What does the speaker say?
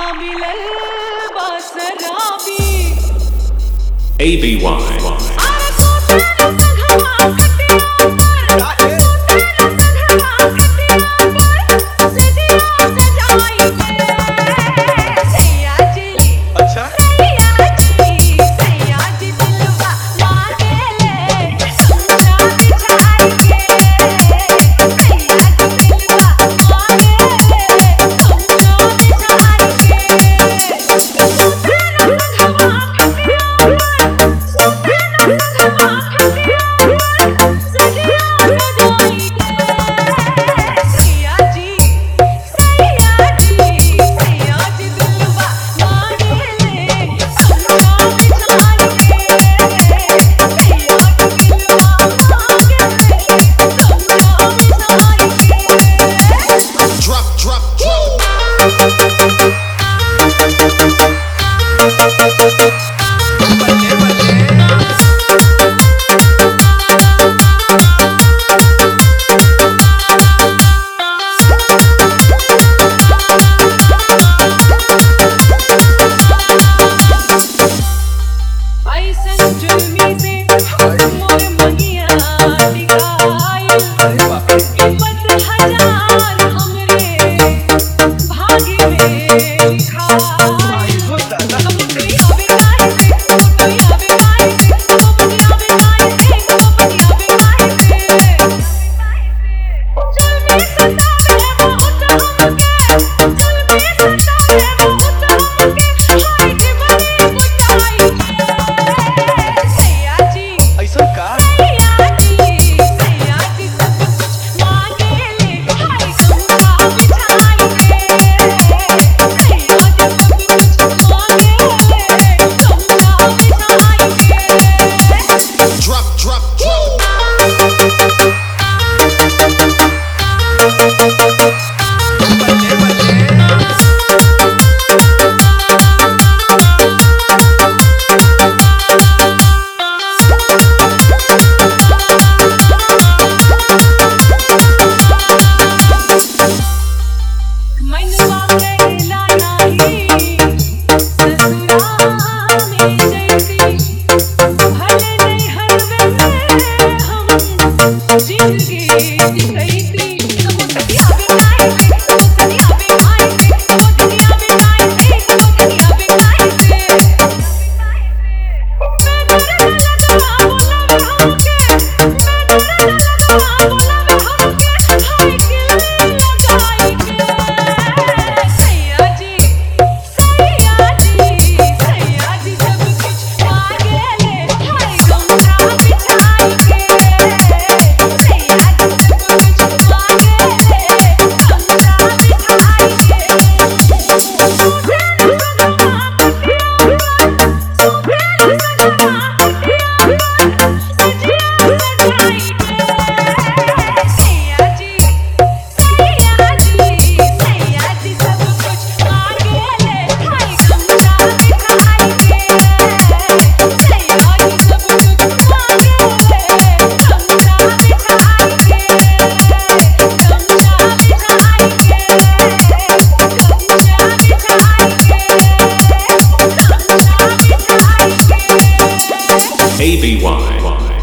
मिलल बसराबी ABY. अरे सोते न संघवा खटिया पर सोते न संघवा खटिया पर सजिया सजाई के सैया जी अच्छा सैया जी दिलवा मांगेले संसा बिछाई के सैया जी दिलवा मांगेले संसा बिछाई के सोते न संघवा खटिया पर सोते न संघवा खटिया पर सजिया सजाई के सैया जी दिलवा मांगेले संसा बिछाई के सैया जी दिलवा मांगेले संसा बिछाई के drop बल्ले बल्ले ऐसन जुल्मी से मोर मंगिया टिकाइल अरे बाप रे कीमत हजार हमरे भाग्य में लिखाइल हो दादा कबूतरी आवे काहे से कबूतरी आवे काहे से कबूतरी आवे काहे से कबूतरी आवे काहे से जुल्मी सतावे बहुत हमके जुल्मी सतावे बहुत हमके हाय के बड़ी बुझाई के सैया जी ऐसा का सैया जी सब कुछ मांगेले हाय संसा बिछाई के सैया जी सब कुछ मांगेले संसा बिछाई के drop बल्ले बल्ले मनवा गैला नाही ससुराल में जैती भले नहीं हरवे में हम जिंदगी जितैती कबूतरी आवे काहे से कबूतरी आवे काहे से कबूतरी आवे काहे से कबूतरी आवे काहे से बेदर लगवा बोलावे हमके बेदर लगवा बोलावे हमके हाय के लगाई के सैया जी सब कुछ मांगेले हाय गंगा बिछाई के सैया जी सब कुछ मांगेले गंगा बिछाई के सोते न संगवा खटिया पर सोते न संगवा खटिया पर सजिया सजाई के सैया जी सब कुछ मांगेले हाय गंगा बिछाई के सैया जी सब कुछ मांगेले गंगा बिछाई के गंगा बिछाई के गंगा बिछाई के गंगा बिछाई के ABY.